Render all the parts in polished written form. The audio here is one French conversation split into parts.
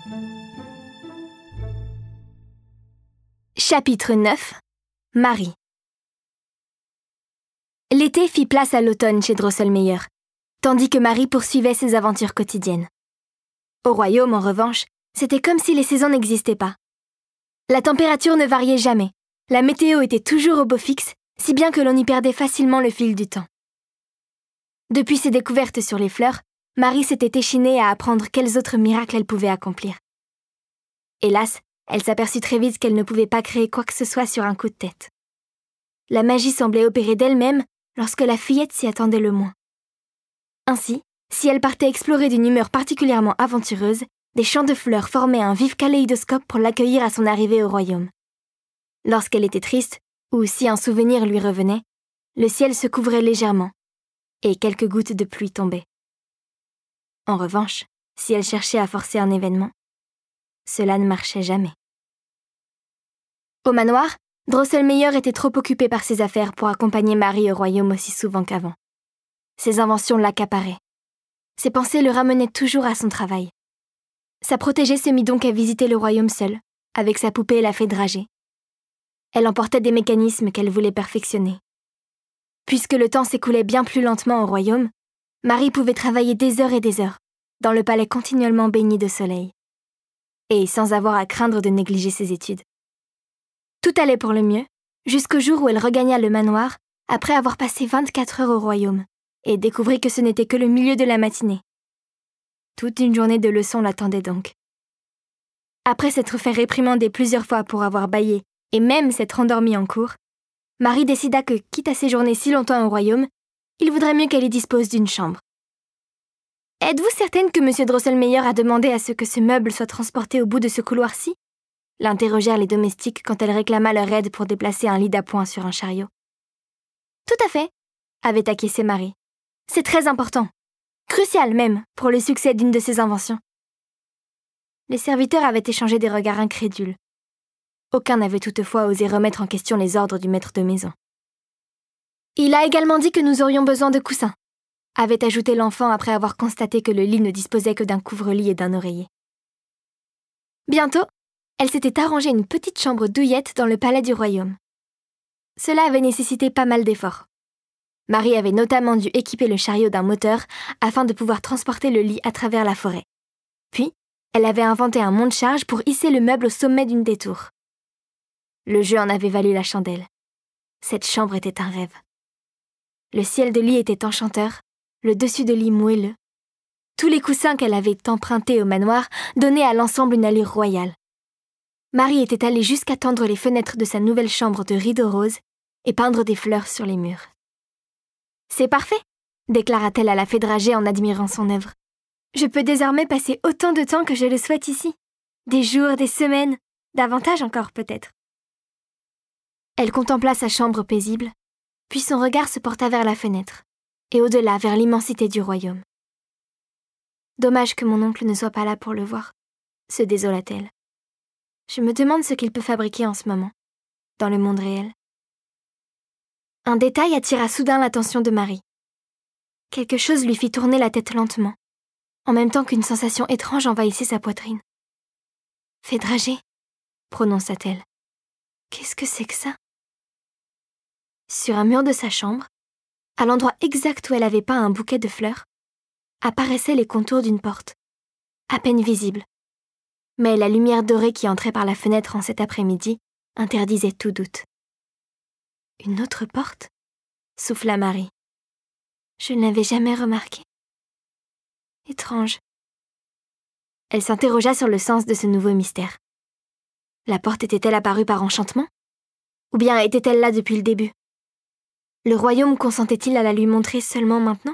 Chapitre 9. Marie. L'été fit place à l'automne chez Drosselmeyer, tandis que Marie poursuivait ses aventures quotidiennes. Au royaume, en revanche, c'était comme si les saisons n'existaient pas. La température ne variait jamais, la météo était toujours au beau fixe, si bien que l'on y perdait facilement le fil du temps. Depuis ses découvertes sur les fleurs, Marie s'était échinée à apprendre quels autres miracles elle pouvait accomplir. Hélas, elle s'aperçut très vite qu'elle ne pouvait pas créer quoi que ce soit sur un coup de tête. La magie semblait opérer d'elle-même lorsque la fillette s'y attendait le moins. Ainsi, si elle partait explorer d'une humeur particulièrement aventureuse, des champs de fleurs formaient un vif kaléidoscope pour l'accueillir à son arrivée au royaume. Lorsqu'elle était triste, ou si un souvenir lui revenait, le ciel se couvrait légèrement, et quelques gouttes de pluie tombaient. En revanche, si elle cherchait à forcer un événement, cela ne marchait jamais. Au manoir, Drosselmeyer était trop occupé par ses affaires pour accompagner Marie au royaume aussi souvent qu'avant. Ses inventions l'accaparaient. Ses pensées le ramenaient toujours à son travail. Sa protégée se mit donc à visiter le royaume seule, avec sa poupée la fée dragée. Elle emportait des mécanismes qu'elle voulait perfectionner. Puisque le temps s'écoulait bien plus lentement au royaume, Marie pouvait travailler des heures et des heures, dans le palais continuellement baigné de soleil. Et sans avoir à craindre de négliger ses études. Tout allait pour le mieux, jusqu'au jour où elle regagna le manoir après avoir passé 24 heures au royaume, et découvrit que ce n'était que le milieu de la matinée. Toute une journée de leçons l'attendait donc. Après s'être fait réprimander plusieurs fois pour avoir bâillé, et même s'être endormie en cours, Marie décida que, quitte à séjourner si longtemps au royaume, il vaudrait mieux qu'elle y dispose d'une chambre. « Êtes-vous certaine que M. Drosselmeyer a demandé à ce que ce meuble soit transporté au bout de ce couloir-ci » l'interrogèrent les domestiques quand elle réclama leur aide pour déplacer un lit d'appoint sur un chariot. « Tout à fait » avait acquiescé Marie. « C'est très important, crucial même, pour le succès d'une de ses inventions. » Les serviteurs avaient échangé des regards incrédules. Aucun n'avait toutefois osé remettre en question les ordres du maître de maison. « Il a également dit que nous aurions besoin de coussins », avait ajouté l'enfant après avoir constaté que le lit ne disposait que d'un couvre-lit et d'un oreiller. Bientôt, elle s'était arrangée une petite chambre douillette dans le palais du royaume. Cela avait nécessité pas mal d'efforts. Marie avait notamment dû équiper le chariot d'un moteur afin de pouvoir transporter le lit à travers la forêt. Puis, elle avait inventé un monte-charge pour hisser le meuble au sommet d'une des tours. Le jeu en avait valu la chandelle. Cette chambre était un rêve. Le ciel de lit était enchanteur, le dessus de lit moelleux. Tous les coussins qu'elle avait empruntés au manoir donnaient à l'ensemble une allure royale. Marie était allée jusqu'à tendre les fenêtres de sa nouvelle chambre de rideaux roses et peindre des fleurs sur les murs. « C'est parfait !» déclara-t-elle à la fée dragée en admirant son œuvre. « Je peux désormais passer autant de temps que je le souhaite ici. Des jours, des semaines, davantage encore peut-être. » Elle contempla sa chambre paisible, puis son regard se porta vers la fenêtre, et au-delà vers l'immensité du royaume. « Dommage que mon oncle ne soit pas là pour le voir, » se désola-t-elle. Je me demande ce qu'il peut fabriquer en ce moment, dans le monde réel. Un détail attira soudain l'attention de Marie. Quelque chose lui fit tourner la tête lentement, en même temps qu'une sensation étrange envahissait sa poitrine. « Fée dragée » prononça-t-elle. « Qu'est-ce que c'est que ça ?» Sur un mur de sa chambre, à l'endroit exact où elle avait peint un bouquet de fleurs, apparaissaient les contours d'une porte, à peine visible. Mais la lumière dorée qui entrait par la fenêtre en cet après-midi interdisait tout doute. « Une autre porte ?» souffla Marie. « Je ne l'avais jamais remarqué. Étrange. » Elle s'interrogea sur le sens de ce nouveau mystère. La porte était-elle apparue par enchantement? Ou bien était-elle là depuis le début? Le royaume consentait-il à la lui montrer seulement maintenant?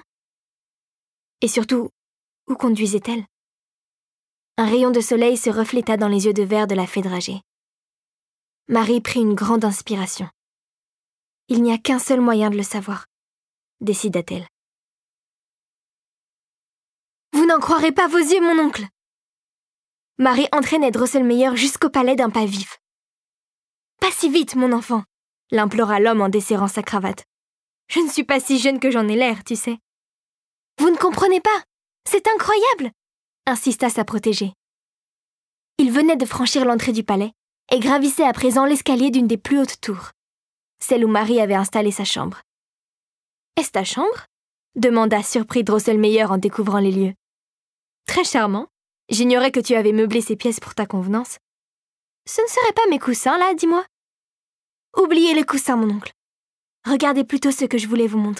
Et surtout, où conduisait-elle? Un rayon de soleil se refléta dans les yeux de verre de la fée dragée. Marie prit une grande inspiration. Il n'y a qu'un seul moyen de le savoir, décida-t-elle. Vous n'en croirez pas vos yeux, mon oncle! Marie entraînait Drosselmeyer jusqu'au palais d'un pas vif. Pas si vite, mon enfant, l'implora l'homme en desserrant sa cravate. Je ne suis pas si jeune que j'en ai l'air, tu sais. Vous ne comprenez pas, c'est incroyable, insista sa protégée. Il venait de franchir l'entrée du palais et gravissait à présent l'escalier d'une des plus hautes tours, celle où Marie avait installé sa chambre. « Est-ce ta chambre ?» demanda surpris Drosselmeyer en découvrant les lieux. « Très charmant. J'ignorais que tu avais meublé ces pièces pour ta convenance. Ce ne seraient pas mes coussins, là, dis-moi ? » « Oubliez les coussins, mon oncle. Regardez plutôt ce que je voulais vous montrer. »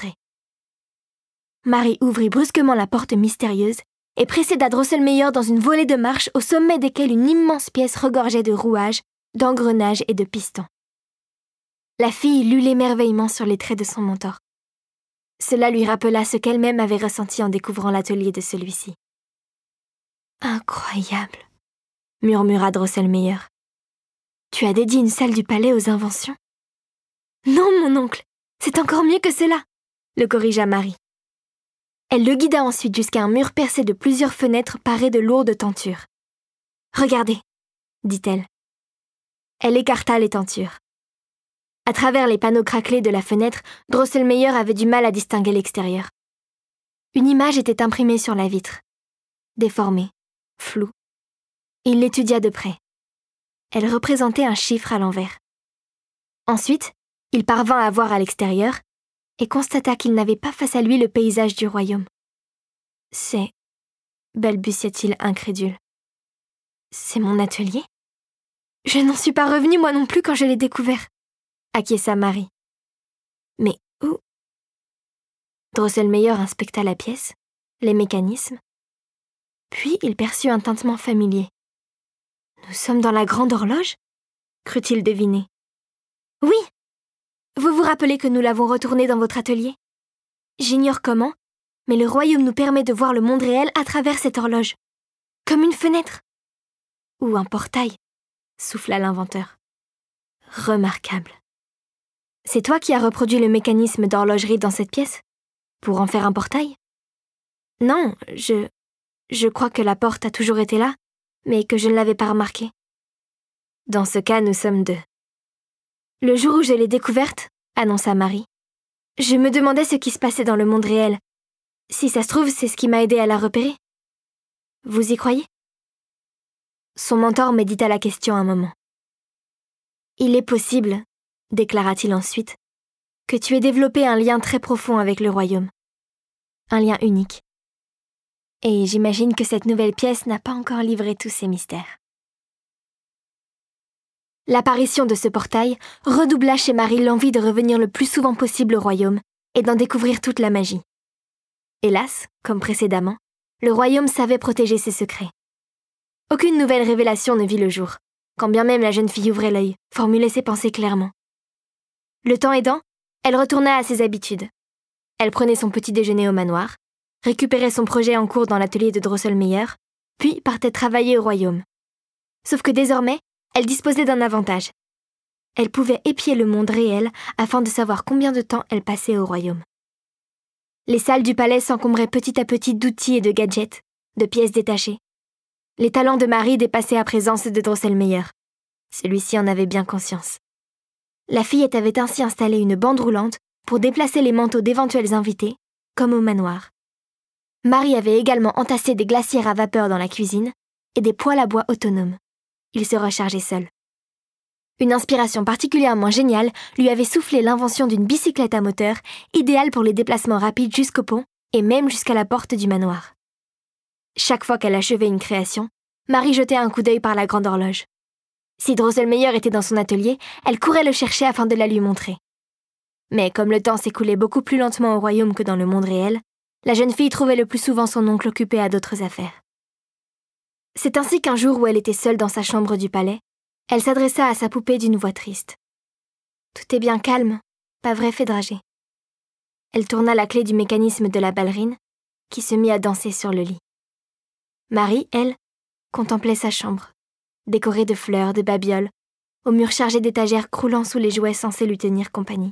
Marie ouvrit brusquement la porte mystérieuse et précéda Drosselmeyer dans une volée de marches au sommet desquelles une immense pièce regorgeait de rouages, d'engrenages et de pistons. La fille lut l'émerveillement sur les traits de son mentor. Cela lui rappela ce qu'elle-même avait ressenti en découvrant l'atelier de celui-ci. « Incroyable !» murmura Drosselmeyer. « Tu as dédié une salle du palais aux inventions ?»« Non, mon oncle, c'est encore mieux que cela !» le corrigea Marie. Elle le guida ensuite jusqu'à un mur percé de plusieurs fenêtres parées de lourdes tentures. « Regardez !» dit-elle. Elle écarta les tentures. À travers les panneaux craquelés de la fenêtre, Drosselmeyer avait du mal à distinguer l'extérieur. Une image était imprimée sur la vitre, déformée, floue. Il l'étudia de près. Elle représentait un chiffre à l'envers. Ensuite, il parvint à voir à l'extérieur et constata qu'il n'avait pas face à lui le paysage du royaume. « C'est... » balbutia-t-il incrédule. « C'est mon atelier ? Je n'en suis pas revenue moi non plus quand je l'ai découvert. » acquiesça Marie. « Mais où ?» Drosselmeyer inspecta la pièce, les mécanismes. Puis il perçut un tintement familier. « Nous sommes dans la grande horloge ?» crut-il deviner. « Oui. Vous vous rappelez que nous l'avons retournée dans votre atelier ? J'ignore comment, mais le royaume nous permet de voir le monde réel à travers cette horloge. Comme une fenêtre. Ou un portail, souffla l'inventeur. Remarquable. C'est toi qui as reproduit le mécanisme d'horlogerie dans cette pièce ? Pour en faire un portail ? Non, je crois que la porte a toujours été là, mais que je ne l'avais pas remarquée. Dans ce cas, nous sommes deux. Le jour où je l'ai découverte, annonça Marie, je me demandais ce qui se passait dans le monde réel. Si ça se trouve, c'est ce qui m'a aidé à la repérer. Vous y croyez ? Son mentor médita la question un moment. Il est possible, déclara-t-il ensuite, que tu aies développé un lien très profond avec le royaume. Un lien unique. Et j'imagine que cette nouvelle pièce n'a pas encore livré tous ses mystères. L'apparition de ce portail redoubla chez Marie l'envie de revenir le plus souvent possible au royaume et d'en découvrir toute la magie. Hélas, comme précédemment, le royaume savait protéger ses secrets. Aucune nouvelle révélation ne vit le jour, quand bien même la jeune fille ouvrait l'œil, formulait ses pensées clairement. Le temps aidant, elle retourna à ses habitudes. Elle prenait son petit déjeuner au manoir, récupérait son projet en cours dans l'atelier de Drosselmeyer, puis partait travailler au royaume. Sauf que désormais, elle disposait d'un avantage. Elle pouvait épier le monde réel afin de savoir combien de temps elle passait au royaume. Les salles du palais s'encombraient petit à petit d'outils et de gadgets, de pièces détachées. Les talents de Marie dépassaient à présent ceux de Drosselmeyer. Celui-ci en avait bien conscience. La fillette avait ainsi installé une bande roulante pour déplacer les manteaux d'éventuels invités, comme au manoir. Marie avait également entassé des glacières à vapeur dans la cuisine et des poêles à bois autonomes. Il se rechargeait seul. Une inspiration particulièrement géniale lui avait soufflé l'invention d'une bicyclette à moteur, idéale pour les déplacements rapides jusqu'au pont et même jusqu'à la porte du manoir. Chaque fois qu'elle achevait une création, Marie jetait un coup d'œil par la grande horloge. Si Drosselmeyer était dans son atelier, elle courait le chercher afin de la lui montrer. Mais comme le temps s'écoulait beaucoup plus lentement au royaume que dans le monde réel, la jeune fille trouvait le plus souvent son oncle occupé à d'autres affaires. C'est ainsi qu'un jour où elle était seule dans sa chambre du palais, elle s'adressa à sa poupée d'une voix triste. « Tout est bien calme, pas vrai, Fédragé ?» Elle tourna la clé du mécanisme de la ballerine, qui se mit à danser sur le lit. Marie, elle, contemplait sa chambre, décorée de fleurs, de babioles, aux murs chargés d'étagères croulant sous les jouets censés lui tenir compagnie.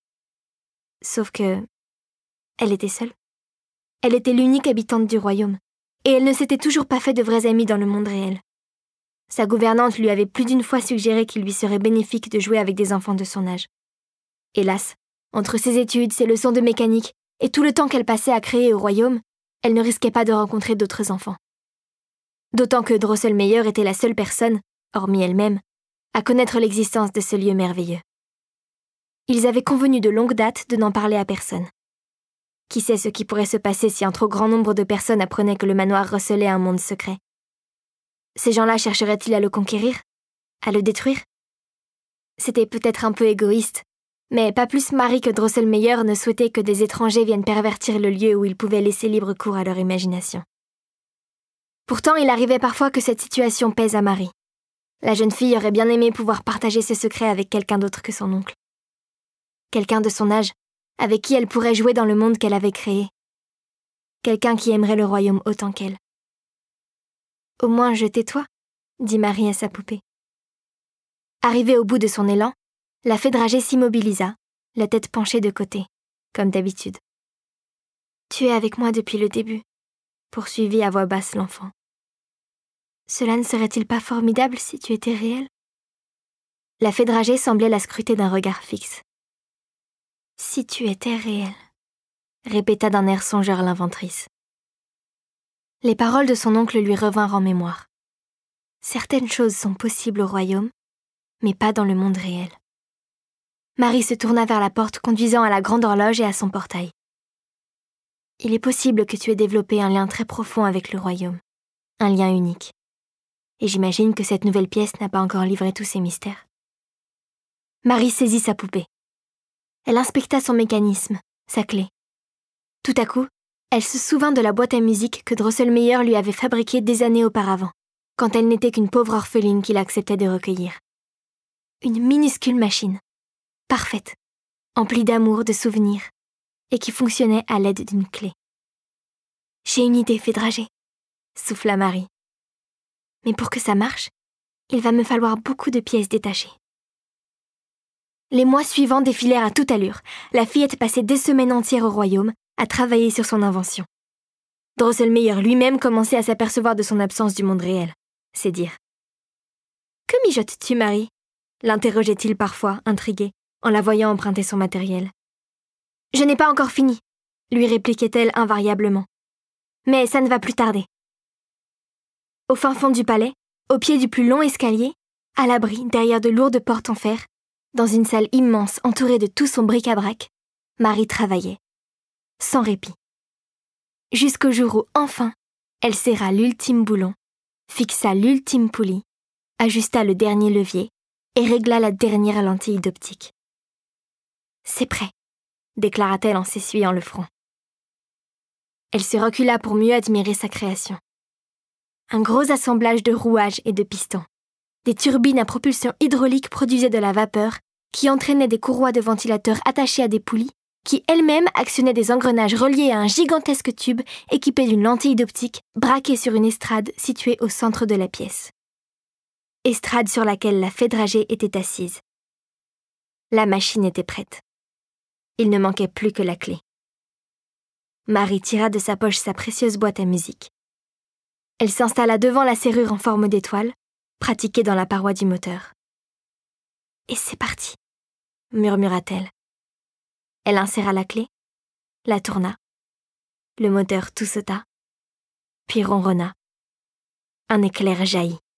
Sauf que... elle était seule. Elle était l'unique habitante du royaume, et elle ne s'était toujours pas fait de vrais amis dans le monde réel. Sa gouvernante lui avait plus d'une fois suggéré qu'il lui serait bénéfique de jouer avec des enfants de son âge. Hélas, entre ses études, ses leçons de mécanique et tout le temps qu'elle passait à créer au royaume, elle ne risquait pas de rencontrer d'autres enfants. D'autant que Drosselmeyer était la seule personne, hormis elle-même, à connaître l'existence de ce lieu merveilleux. Ils avaient convenu de longue date de n'en parler à personne. Qui sait ce qui pourrait se passer si un trop grand nombre de personnes apprenaient que le manoir recelait un monde secret? Ces gens-là chercheraient-ils à le conquérir? À le détruire? C'était peut-être un peu égoïste, mais pas plus Marie que Drosselmeyer ne souhaitait que des étrangers viennent pervertir le lieu où ils pouvaient laisser libre cours à leur imagination. Pourtant, il arrivait parfois que cette situation pèse à Marie. La jeune fille aurait bien aimé pouvoir partager ce secret avec quelqu'un d'autre que son oncle. Quelqu'un de son âge, avec qui elle pourrait jouer dans le monde qu'elle avait créé. Quelqu'un qui aimerait le royaume autant qu'elle. « Au moins, je tais-toi », dit Marie à sa poupée. Arrivée au bout de son élan, la fée dragée s'immobilisa, la tête penchée de côté, comme d'habitude. « Tu es avec moi depuis le début », poursuivit à voix basse l'enfant. « Cela ne serait-il pas formidable si tu étais réel ?» La fée dragée semblait la scruter d'un regard fixe. « Si tu étais réel », répéta d'un air songeur l'inventrice. Les paroles de son oncle lui revinrent en mémoire. Certaines choses sont possibles au royaume, mais pas dans le monde réel. Marie se tourna vers la porte conduisant à la grande horloge et à son portail. Il est possible que tu aies développé un lien très profond avec le royaume, un lien unique. Et j'imagine que cette nouvelle pièce n'a pas encore livré tous ses mystères. Marie saisit sa poupée. Elle inspecta son mécanisme, sa clé. Tout à coup, elle se souvint de la boîte à musique que Drosselmeyer lui avait fabriquée des années auparavant, quand elle n'était qu'une pauvre orpheline qu'il acceptait de recueillir. Une minuscule machine, parfaite, emplie d'amour, de souvenirs, et qui fonctionnait à l'aide d'une clé. « J'ai une idée, fée dragée », souffla Marie. « Mais pour que ça marche, il va me falloir beaucoup de pièces détachées. » Les mois suivants défilèrent à toute allure. La fillette passait des semaines entières au royaume à travailler sur son invention. Drosselmeyer lui-même commençait à s'apercevoir de son absence du monde réel. C'est dire. « Que mijotes-tu, Marie ?» l'interrogeait-il parfois, intrigué, en la voyant emprunter son matériel. « Je n'ai pas encore fini », lui répliquait-elle invariablement. « Mais ça ne va plus tarder. » Au fin fond du palais, au pied du plus long escalier, à l'abri derrière de lourdes portes en fer, dans une salle immense entourée de tout son bric-à-brac, Marie travaillait, sans répit. Jusqu'au jour où, enfin, elle serra l'ultime boulon, fixa l'ultime poulie, ajusta le dernier levier et régla la dernière lentille d'optique. « C'est prêt », déclara-t-elle en s'essuyant le front. Elle se recula pour mieux admirer sa création. Un gros assemblage de rouages et de pistons. Des turbines à propulsion hydraulique produisaient de la vapeur qui entraînait des courroies de ventilateurs attachées à des poulies qui elles-mêmes actionnaient des engrenages reliés à un gigantesque tube équipé d'une lentille d'optique braquée sur une estrade située au centre de la pièce. Estrade sur laquelle la fée dragée était assise. La machine était prête. Il ne manquait plus que la clé. Marie tira de sa poche sa précieuse boîte à musique. Elle s'installa devant la serrure en forme d'étoile, pratiquée dans la paroi du moteur. « Et c'est parti !» murmura-t-elle. Elle inséra la clé, la tourna. Le moteur tout sauta, puis ronronna. Un éclair jaillit.